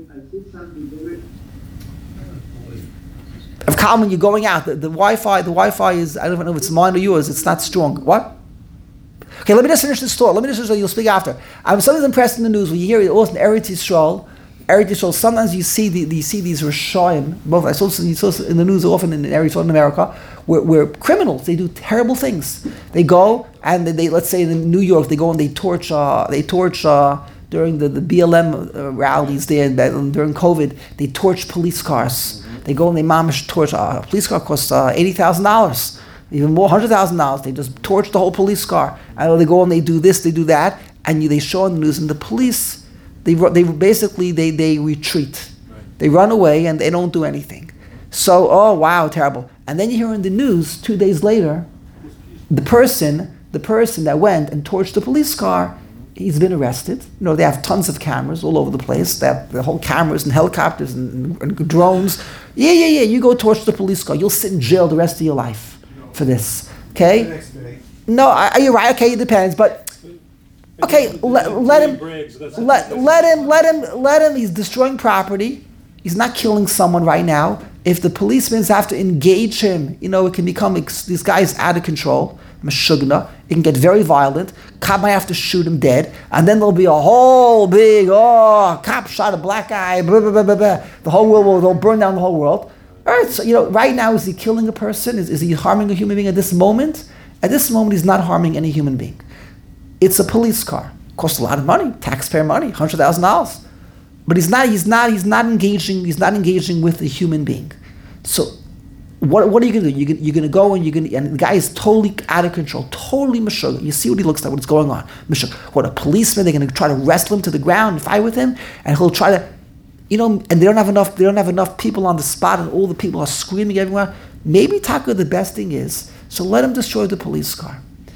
of common, you're going out, the, the Wi-Fi, the Wi-Fi is, I don't know if it's mine or yours, it's not strong. What? Okay, let me just finish this thought. Let me just finish, you'll speak after. I'm sometimes impressed in the news when you hear it also in Eretz Yisrael. Eretz Yisrael, sometimes you see the, the you see these Rishayim, both I saw, you saw in the news often in Eretz Yisrael in America, where, where criminals, they do terrible things. They go and they, they let's say in New York, they go and they torch, uh, they torch uh, during the, the B L M uh, rallies there, during COVID, they torch police cars. They go and they mamish torch, uh, a police car costs uh, eighty thousand dollars. Even more, one hundred thousand dollars. They just torch the whole police car. And they go and they do this, they do that, and you, they show on the news. And the police, they they basically they they retreat, right. They run away and they don't do anything. So oh wow, terrible. And then you hear in the news two days later, the person the person that went and torched the police car, he's been arrested. You know, they have tons of cameras all over the place. They have the whole cameras and helicopters and, and, and drones. Yeah, yeah, yeah. You go torch the police car, you'll sit in jail the rest of your life for this, okay? No, I, you're right. Okay, it depends, but okay, let, let him, let, let him, let him, let him. He's destroying property. He's not killing someone right now. If the policemen have to engage him, you know, it can become this guy's out of control. Meshugna. It can get very violent. Cop might have to shoot him dead, and then there'll be a whole big oh, cop shot a black guy. Blah, blah, blah, blah, blah. The whole world will they'll burn down the whole world. All right, so, you know, right now, is he killing a person? Is, is he harming a human being at this moment? At this moment, he's not harming any human being. It's a police car. It costs a lot of money, taxpayer money, one hundred thousand dollars. But he's not, he's not, he's not engaging, he's not engaging with a human being. So what, what are you going to do? You're, you're going to go and you're going to, and the guy is totally out of control, totally mashug. You see what he looks like, what's going on. Mashug. What, a policeman, they're going to try to wrestle him to the ground and fight with him, and he'll try to, you know, and they don't have enough. They don't have enough people on the spot, and all the people are screaming everywhere. Maybe Taka, the best thing is, so let him destroy the police car,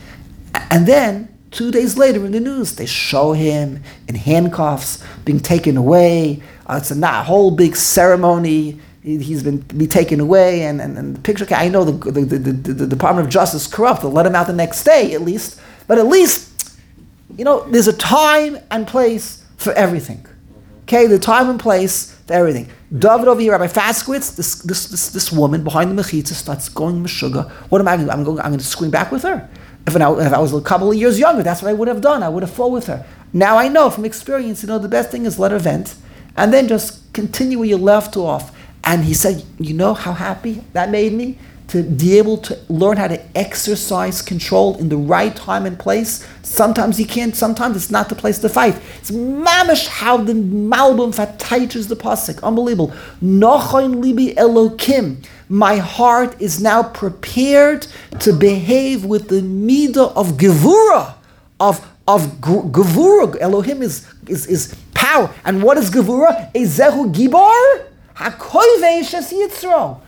and then two days later in the news they show him in handcuffs being taken away. Uh, it's a, not a whole big ceremony. He, he's been be taken away, and, and, and the picture. Okay, I know the the, the the the Department of Justice is corrupt. They'll let him out the next day at least, but at least, you know, there's a time and place for everything. Okay, the time and place for everything. David over here, Rabbi Faskowitz, this this this, this woman behind the mechitza starts going meshuggah. What am I going to do? I'm going, I'm going to scream back with her. If I, if I was a couple of years younger, that's what I would have done. I would have fought with her. Now I know from experience, you know, the best thing is let her vent, and then just continue where you left off. And he said, you know how happy that made me? To be able to learn how to exercise control in the right time and place. Sometimes you can't, sometimes it's not the place to fight. It's mamish how the Malbim teaches the pasuk. Unbelievable. Nochon libi Elokim. My heart is now prepared to behave with the midah of gevura, of of gevura. Elohim is, is, is power. And what is gevura? Ezehu gibor hakoivesh es yitzro.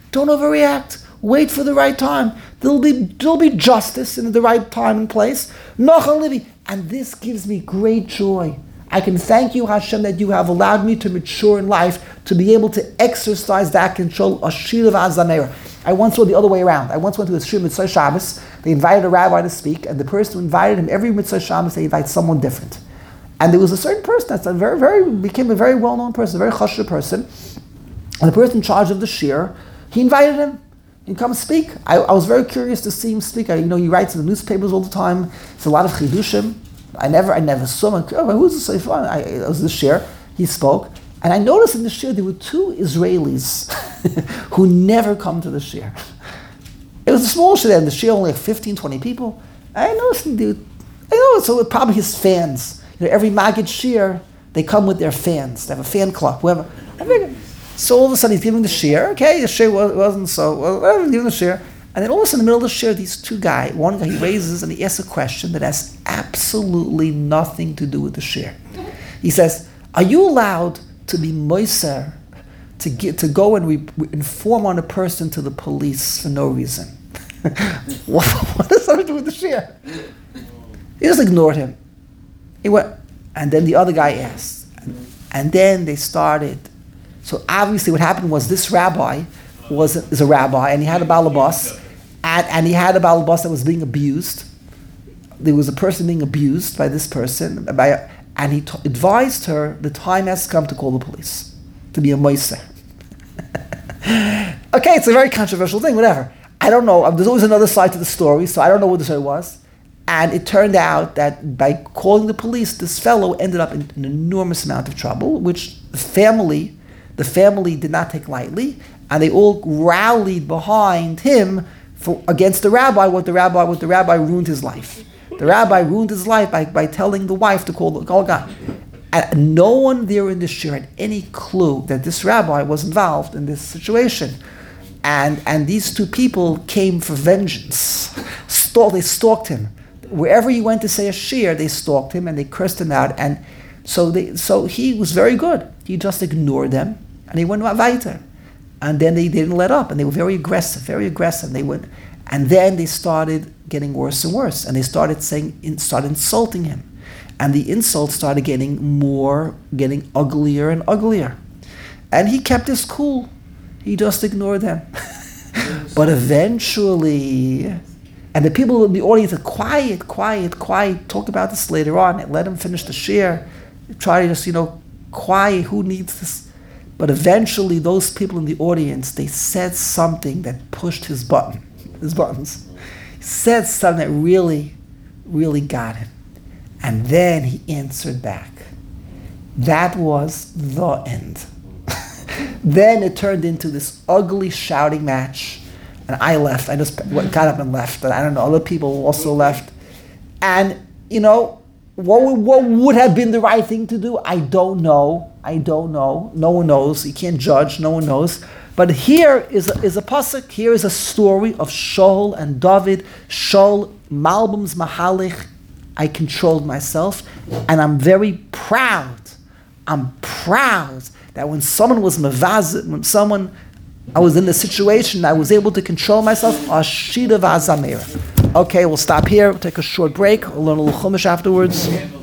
Don't overreact. Wait for the right time. There'll be there'll be justice in the right time and place. Nochal libi. And this gives me great joy. I can thank you, Hashem, that you have allowed me to mature in life, to be able to exercise that control. Ashira v'azamera. I once went the other way around. I once went to a shir Mitzvah Shabbos. They invited a rabbi to speak, and the person who invited him, every Mitzvah Shabbos, they invite someone different. And there was a certain person that's a very, very became a very well-known person, a very chashuv person. And the person in charge of the shir, he invited him. He come speak. I, I was very curious to see him speak. I, you know, he writes in the newspapers all the time. It's a lot of chidushim. I never, I never saw him. Oh, who's this so fun? I, it was the shir. He spoke, and I noticed in the shir there were two Israelis who never come to the shir. It was a small shir, and the shir only like fifteen, twenty people. I noticed, dude. I know, so probably his fans. You know, every Maggid shir, they come with their fans. They have a fan club, whoever. I figured. So all of a sudden he's giving the shir. Okay, the shir wasn't so, well, he's giving the shir. And then all of a sudden in the middle of the shir, these two guys, one guy, he raises and he asks a question that has absolutely nothing to do with the shir. He says, are you allowed to be moiser, to get, to go and re- inform on a person to the police for no reason? what, what does that have to do with the shir? He just ignored him. He went, and then the other guy asked. And, and then they started. So obviously what happened was this rabbi was a, is a rabbi, and he had a balabas, and, and he had a balabas that was being abused. There was a person being abused by this person, by, and he t- advised her the time has come to call the police, to be a moiser. Okay, it's a very controversial thing, whatever. I don't know, there's always another side to the story, so I don't know what the story was. And it turned out that by calling the police, this fellow ended up in an enormous amount of trouble, which the family, the family did not take lightly, and they all rallied behind him for, against the rabbi. What the rabbi, what the rabbi ruined his life. The rabbi ruined his life by, by telling the wife to call the call God. And no one there in the shir had any clue that this rabbi was involved in this situation. And and these two people came for vengeance. Stalk, they stalked him. Wherever he went to say a shir, they stalked him and they cursed him out. And so they so he was very good. He just ignored them and he went weiter. And then they didn't let up, and they were very aggressive, very aggressive. They went, and then they started getting worse and worse, and they started saying, started insulting him, and the insults started getting more, getting uglier and uglier. And he kept his cool. He just ignored them. But eventually, and the people in the audience said, quiet, quiet, quiet, talk about this later on. Let him finish the shir. Try to just, you know, quiet, who needs this? But eventually those people in the audience, they said something that pushed his button, his buttons. He said something that really, really got him. And then he answered back. That was the end. Then it turned into this ugly shouting match. And I left. I just got up and left. But I don't know, other people also left. And, you know, what would, what would have been the right thing to do? I don't know. I don't know. No one knows. You can't judge. No one knows. But here is a, is a pasuk. Here is a story of Shaul and David. Shaul, Malbim's Mahalich. I controlled myself. And I'm very proud. I'm proud that when someone was mavaz, when someone, I was in a situation, I was able to control myself. Ashida v'azamera. Okay, we'll stop here. We'll take a short break. We'll learn a little chumash afterwards.